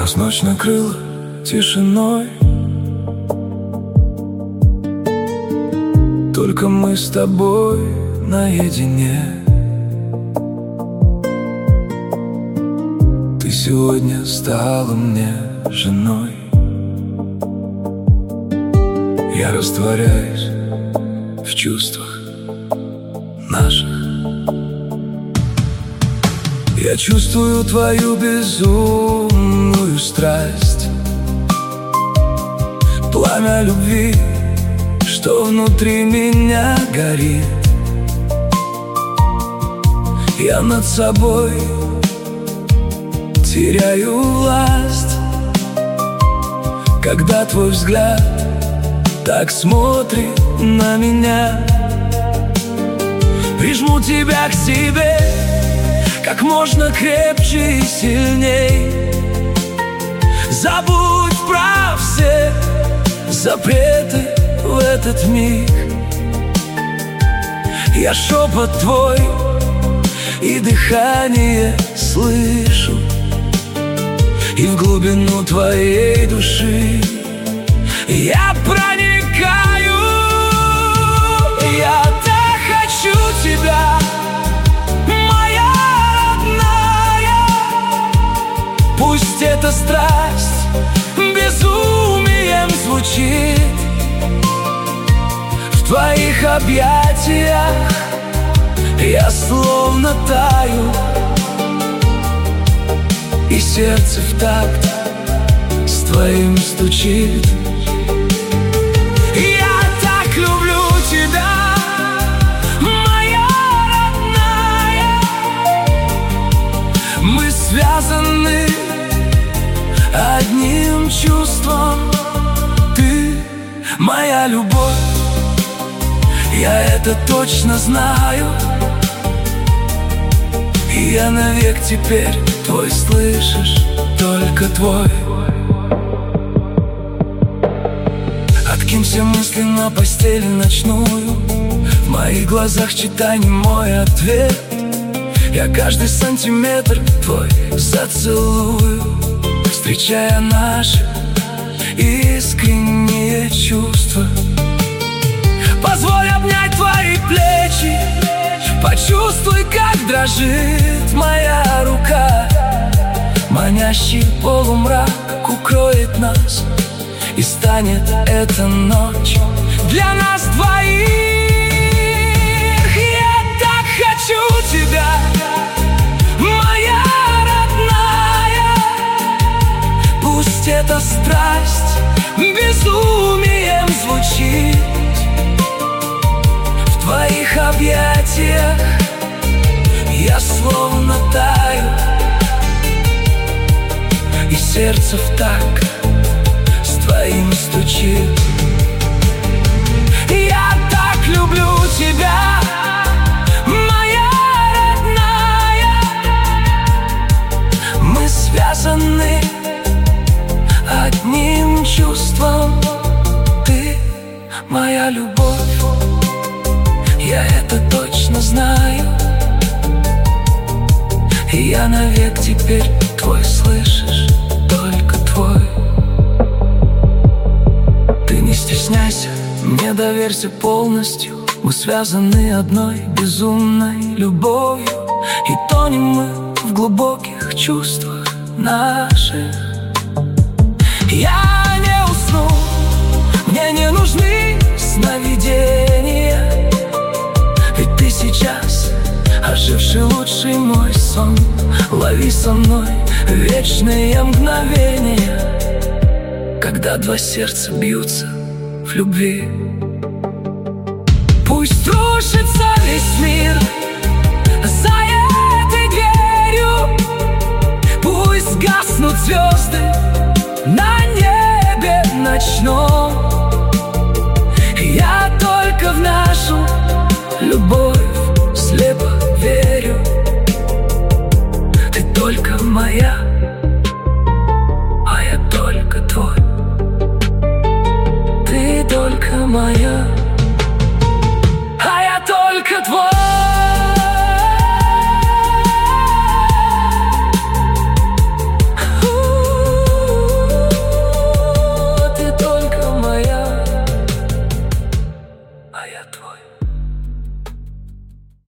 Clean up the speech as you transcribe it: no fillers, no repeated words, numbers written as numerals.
Нас ночь накрыла тишиной, только мы с тобой наедине. Ты сегодня стала мне женой. Я растворяюсь в чувствах наших. Я чувствую твою безумную страсть, пламя любви, что внутри меня горит. Я над собой теряю власть, когда твой взгляд так смотрит на меня. Прижму тебя к себе как можно крепче и сильней. Забудь про все запреты в этот миг. Я шепот твой и дыхание слышу, и в глубину твоей души я проникаю. Я так хочу тебя, моя родная. Пусть эта страсть безумием звучит. В твоих объятиях я словно таю, и сердце в такт с твоим стучит. Я так люблю тебя, моя родная. Мы связаны одним чувством. Ты моя любовь, я это точно знаю. И я навек теперь твой, слышишь, только твой. Откинь все мысли на постели ночную, в моих глазах читай немой ответ. Я каждый сантиметр твой зацелую, встречая наши искренние чувства. Позволь обнять твои плечи, почувствуй, как дрожит моя рука. Манящий полумрак укроет нас, и станет эта ночь для нас двоих. Я так хочу тебя, моя родная. Пусть эта страсть безумием звучит. В твоих объятиях я словно таю, и сердце в такт с твоим стучит. Я так люблю тебя, моя родная. Мы связаны одним чувством. Ты моя любовь, я это точно знаю. И я навек теперь твой, слышишь, только твой. Ты не стесняйся, мне доверься полностью. Мы связаны одной безумной любовью, и тонем мы в глубоких чувствах наших. Я не усну, мне не нужны сновидения, ведь ты сейчас оживший лучший мой сон. Лови со мной вечные мгновения, когда два сердца бьются в любви. Пусть рушится весь мир за этой дверью, пусть гаснут звезды на небе ночном.